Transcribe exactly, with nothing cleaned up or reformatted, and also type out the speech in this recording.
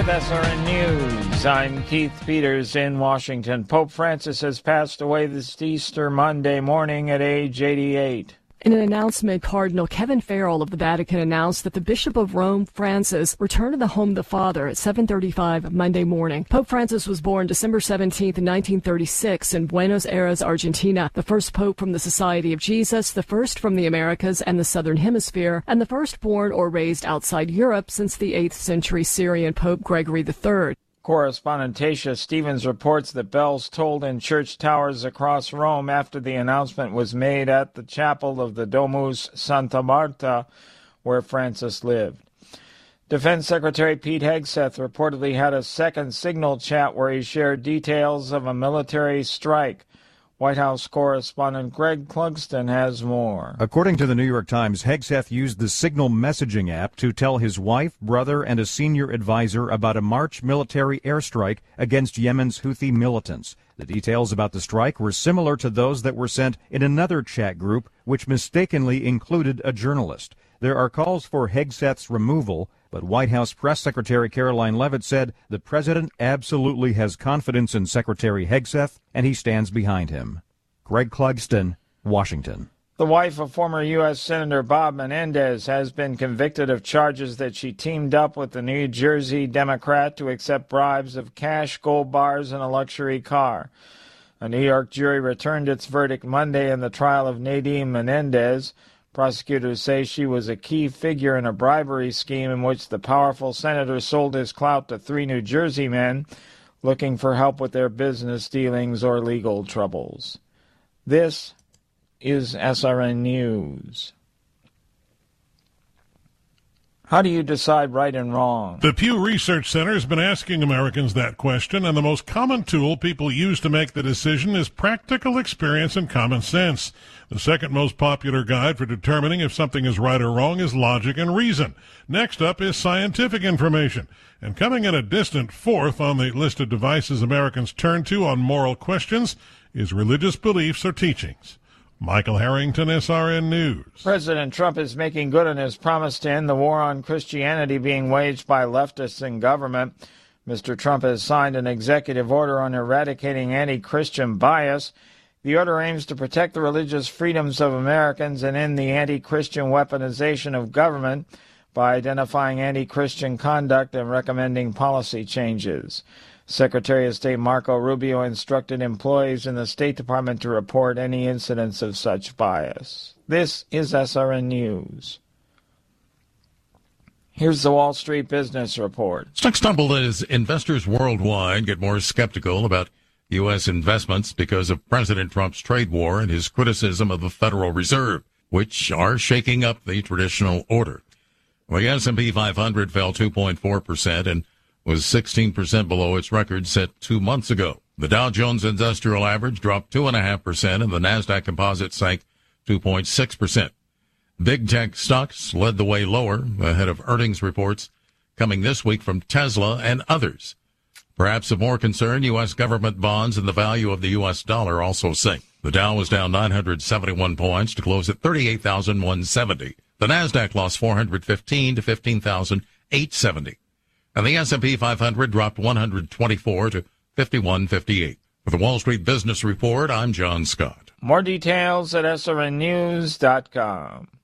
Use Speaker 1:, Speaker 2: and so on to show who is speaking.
Speaker 1: with S R N News. I'm Keith Peters in Washington. Pope Francis has passed away this Easter Monday morning at age eighty-eight.
Speaker 2: In an announcement, Cardinal Kevin Farrell of the Vatican announced that the Bishop of Rome, Francis, returned to the home of the Father at seven thirty-five Monday morning. Pope Francis was born December seventeenth, nineteen thirty-six in Buenos Aires, Argentina, the first pope from the Society of Jesus, the first from the Americas and the Southern Hemisphere, and the first born or raised outside Europe since the eighth century Syrian Pope Gregory the third.
Speaker 1: Correspondent Tasha Stevens reports that bells tolled in church towers across Rome after the announcement was made at the chapel of the Domus Santa Marta, where Francis lived. Defense Secretary Pete Hegseth reportedly had a second signal chat where he shared details of a military strike. White House correspondent Greg Clugston has more.
Speaker 3: According to the New York Times, Hegseth used the Signal messaging app to tell his wife, brother, and a senior advisor about a March military airstrike against Yemen's Houthi militants. The details about the strike were similar to those that were sent in another chat group, which mistakenly included a journalist. There are calls for Hegseth's removal, but White House Press Secretary Caroline Leavitt said the president absolutely has confidence in Secretary Hegseth, and he stands behind him. Greg Clugston, Washington.
Speaker 1: The wife of former U S Senator Bob Menendez has been convicted of charges that she teamed up with the New Jersey Democrat to accept bribes of cash, gold bars, and a luxury car. A New York jury returned its verdict Monday in the trial of Nadine Menendez. Prosecutors say she was a key figure in a bribery scheme in which the powerful senator sold his clout to three New Jersey men looking for help with their business dealings or legal troubles. This is S R N News. How do you decide right and wrong?
Speaker 4: The Pew Research Center has been asking Americans that question, and the most common tool people use to make the decision is practical experience and common sense. The second most popular guide for determining if something is right or wrong is logic and reason. Next up is scientific information. And coming in a distant fourth on the list of devices Americans turn to on moral questions is religious beliefs or teachings. Michael Harrington, S R N News.
Speaker 1: President Trump is making good on his promise to end the war on Christianity being waged by leftists in government. Mister Trump has signed an executive order on eradicating anti-Christian bias. The order aims to protect the religious freedoms of Americans and end the anti-Christian weaponization of government by identifying anti-Christian conduct and recommending policy changes. Secretary of State Marco Rubio instructed employees in the State Department to report any incidents of such bias. This is S R N News. Here's the Wall Street Business Report.
Speaker 5: Stocks tumbled as investors worldwide get more skeptical about U S investments because of President Trump's trade war and his criticism of the Federal Reserve, which are shaking up the traditional order. Well, the S and P five hundred fell two point four percent and was sixteen percent below its record set two months ago. The Dow Jones Industrial Average dropped two point five percent and the Nasdaq Composite sank two point six percent. Big tech stocks led the way lower ahead of earnings reports coming this week from Tesla and others. Perhaps of more concern, U S government bonds and the value of the U S dollar also sank. The Dow was down nine hundred seventy-one points to close at thirty-eight thousand one hundred seventy. The Nasdaq lost four hundred fifteen to fifteen thousand eight hundred seventy. And the S and P five hundred dropped one hundred twenty-four to fifty-one fifty-eight. For the Wall Street Business Report, I'm John Scott.
Speaker 1: More details at S R N news dot com.